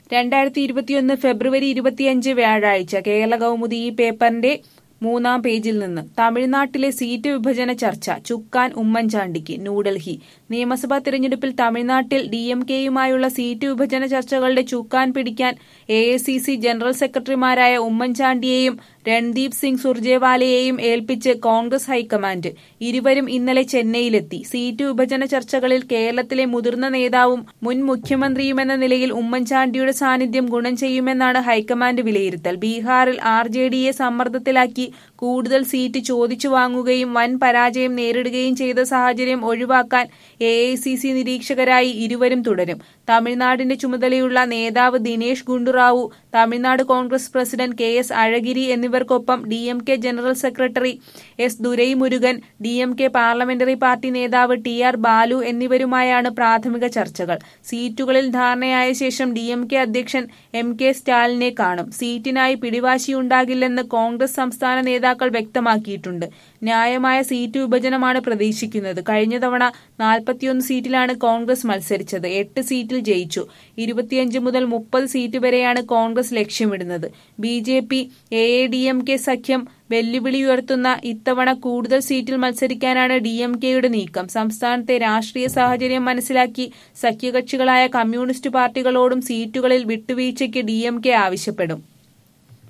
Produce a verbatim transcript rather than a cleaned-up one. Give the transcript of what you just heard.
രണ്ടായിരത്തി ഇരുപത്തിയൊന്ന് ഫെബ്രുവരി ഇരുപത്തിയഞ്ച് വ്യാഴാഴ്ച കേരള കൗമുദി ഈ പേപ്പറിന്റെ മൂന്നാം പേജിൽ നിന്ന് തമിഴ്നാട്ടിലെ സീറ്റ് വിഭജന ചർച്ച ചുക്കാൻ ഉമ്മൻചാണ്ടിക്ക്. ന്യൂഡൽഹി. നിയമസഭാ തിരഞ്ഞെടുപ്പിൽ തമിഴ്നാട്ടിൽ ഡി എം കെയുമായുള്ള സീറ്റ് വിഭജന ചർച്ചകളുടെ ചുക്കാൻ പിടിക്കാൻ A I C C general സെക്രട്ടറിമാരായ ഉമ്മൻചാണ്ടിയെയും രൺദീപ് സിംഗ് സുർജേവാലയെയും ഏൽപ്പിച്ച് കോൺഗ്രസ് ഹൈക്കമാൻഡ്. ഇരുവരും ഇന്നലെ ചെന്നൈയിലെത്തി. സീറ്റ് വിഭജന ചർച്ചകളിൽ കേരളത്തിലെ മുതിർന്ന നേതാവും മുൻ മുഖ്യമന്ത്രിയുമെന്ന നിലയിൽ ഉമ്മൻചാണ്ടിയുടെ സാന്നിധ്യം ഗുണം ചെയ്യുമെന്നാണ് ഹൈക്കമാൻഡ് വിലയിരുത്തൽ. ബീഹാറിൽ ആർ ജെ ഡിയെ സമ്മർദ്ദത്തിലാക്കി കൂടുതൽ സീറ്റ് ചോദിച്ചു വാങ്ങുകയും വൻ പരാജയം നേരിടുകയും ചെയ്ത സാഹചര്യം ഒഴിവാക്കാൻ എ ഐ സി സി നിരീക്ഷകരായി ഇരുവരും തുടരും. തമിഴ്നാടിന്റെ ചുമതലയുള്ള നേതാവ് Dinesh Gundu Rao, Tamil Nadu Congress president K S അഴഗിരി എന്നിവർക്കൊപ്പം D M K general secretary S ദുരൈമുരുഗൻ, D M K parliamentary party നേതാവ് ടി ആർ ബാലു എന്നിവരുമായാണ് പ്രാഥമിക ചർച്ചകൾ. സീറ്റുകളിൽ ധാരണയായ ശേഷം ഡി എം കെ അധ്യക്ഷൻ എം കെ സ്റ്റാലിനെ കാണും. സീറ്റിനായി പിടിവാശിയുണ്ടാകില്ലെന്ന് കോൺഗ്രസ് സംസ്ഥാന നേതാക്കൾ വ്യക്തമാക്കിയിട്ടുണ്ട്. ന്യായമായ സീറ്റ് വിഭജനമാണ് പ്രതീക്ഷിക്കുന്നത്. കഴിഞ്ഞ തവണ നാൽപ്പത്തിയൊന്ന് സീറ്റിലാണ് കോൺഗ്രസ് മത്സരിച്ചത്. എട്ട് സീറ്റിൽ ജയിച്ചു. ഇരുപത്തിയഞ്ച് മുതൽ മുപ്പത് സീറ്റ് വരെയാണ് കോൺഗ്രസ് ലക്ഷ്യമിടുന്നത്. B J P A I D M K സഖ്യം വെല്ലുവിളി ഉയർത്തുന്ന ഇത്തവണ കൂടുതൽ സീറ്റിൽ മത്സരിക്കാനാണ് ഡി എം കെയുടെ നീക്കം. സംസ്ഥാനത്തെ രാഷ്ട്രീയ സാഹചര്യം മനസ്സിലാക്കി സഖ്യകക്ഷികളായ കമ്മ്യൂണിസ്റ്റ് പാർട്ടികളോടും സീറ്റുകളിൽ വിട്ടുവീഴ്ചയ്ക്ക് ഡി എം കെ ആവശ്യപ്പെടും.